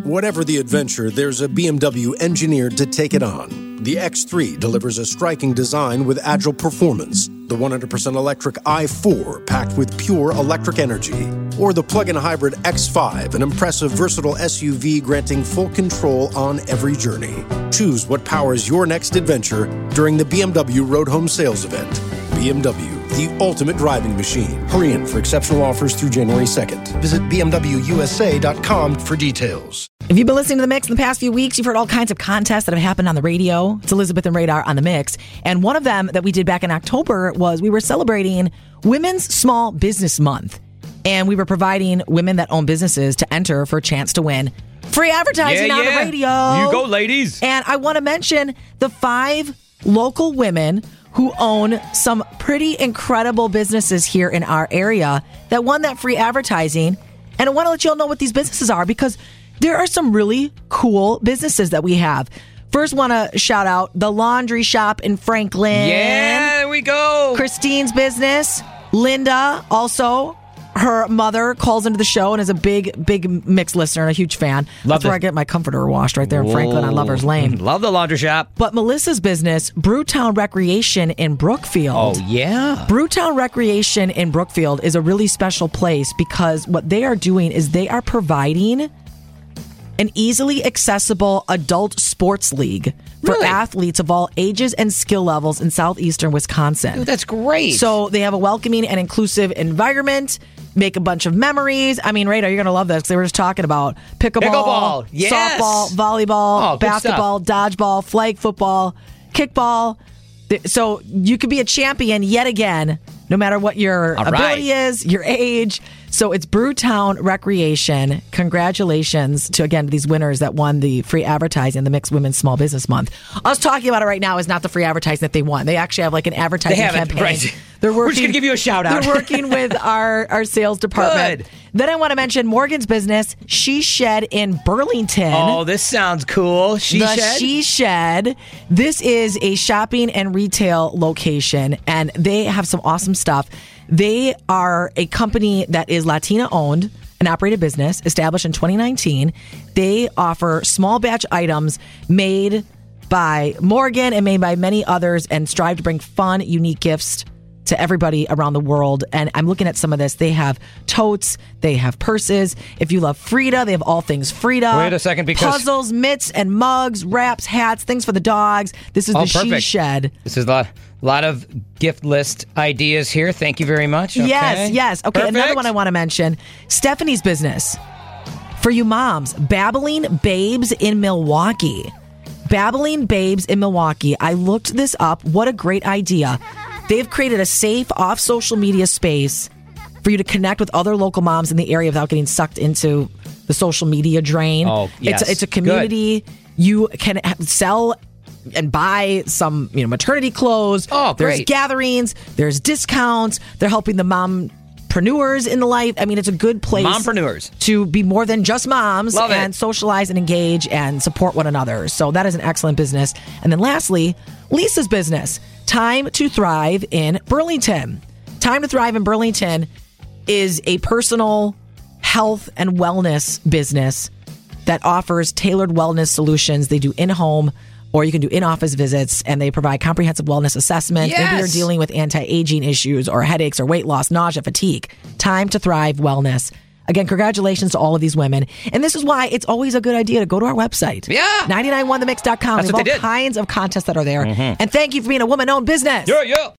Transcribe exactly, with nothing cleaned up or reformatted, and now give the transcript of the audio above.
Whatever the adventure, there's a B M W engineered to take it on. The X three delivers a striking design with agile performance. The one hundred percent electric i four, packed with pure electric energy. Or the plug-in hybrid X five, an impressive, versatile S U V granting full control on every journey. Choose what powers your next adventure during the B M W Road Home Sales Event. B M W, the ultimate driving machine. Hurry in for exceptional offers through January second. Visit b m w u s a dot com for details. If you've been listening to The Mix in the past few weeks, you've heard all kinds of contests that have happened on the radio. It's Elizabeth and Radar on The Mix. And one of them that we did back in October was we were celebrating Women's Small Business Month. And we were providing women that own businesses to enter for a chance to win free advertising yeah, on yeah. the radio. You go, ladies. And I want to mention the five local women who own some pretty incredible businesses here in our area that won that free advertising. And I want to let you all know what these businesses are because there are some really cool businesses that we have. First, want to shout out the Laundry Shop in Franklin. Yeah, there we go. Christine's business. Linda, also, her mother calls into the show and is a big, big Mix listener and a huge fan. Love That's where this. I get my comforter washed right there in Whoa. Franklin on Lover's Lane. Love the laundry shop. But Melissa's business, Brewtown Recreation in Brookfield. Oh, yeah. Brewtown Recreation in Brookfield is a really special place because what they are doing is they are providing an easily accessible adult sports league for Really? athletes of all ages and skill levels in southeastern Wisconsin. Dude, that's great. So they have a welcoming and inclusive environment, make a bunch of memories. I mean, Radar, you're going to love this because they were just talking about pickleball, Pickleball, yes. softball, volleyball, Oh, good basketball, dodgeball, flag football, kickball. Th- So you could be a champion yet again, no matter what your All ability right. is, your age. So it's Brewtown Recreation. Congratulations to, again, these winners that won the free advertising, the Mixed Women's Small Business Month. Us talking about it right now is not the free advertising that they won. They actually have like an advertising They have it, campaign. right. They're working, We're just gonna give you a shout out. They're working with our, our sales department. Good. Then I want to mention Morgan's business, She Shed in Burlington. Oh, this sounds cool. She the Shed? She Shed. This is a shopping and retail location, and they have some awesome stuff. They are a company that is Latina owned and operated business, established in twenty nineteen. They offer small batch items made by Morgan and made by many others and strive to bring fun, unique gifts to everybody around the world. And I'm looking at some of this. They have totes. They have purses. If you love Frida, they have all things Frida. Wait a second, because- Puzzles, mitts, and mugs, wraps, hats, things for the dogs. This is Oh, the She perfect. Shed. This is a lot, lot of gift list ideas here. Thank you very much. Okay. Yes, yes. Okay, Perfect. another one I want to mention. Stephanie's business. For you moms, Babbling Babes in Milwaukee. Babbling Babes in Milwaukee. I looked this up. What a great idea. They've created a safe off-social media space for you to connect with other local moms in the area without getting sucked into the social media drain. Oh, yes. It's a, it's a community. You can ha- sell and buy some, you know, maternity clothes. Oh, There's great. gatherings. There's discounts. They're helping the mompreneurs in the life. I mean, it's a good place Mompreneurs. to be more than just moms Love it. and socialize and engage and support one another. So that is an excellent business. And then lastly, Lisa's business, Time to Thrive in Burlington. Time to Thrive in Burlington is a personal health and wellness business that offers tailored wellness solutions. They do in-home or you can do in-office visits, and they provide comprehensive wellness assessments. Maybe you're Yes. dealing with anti-aging issues or headaches or weight loss, nausea, fatigue. Time to Thrive Wellness. Again, congratulations to all of these women. And this is why it's always a good idea to go to our website. Yeah. nine nine one the mix dot com. That's We have what all they did. kinds of contests that are there. And thank you for being a woman-owned business. Yeah, yeah.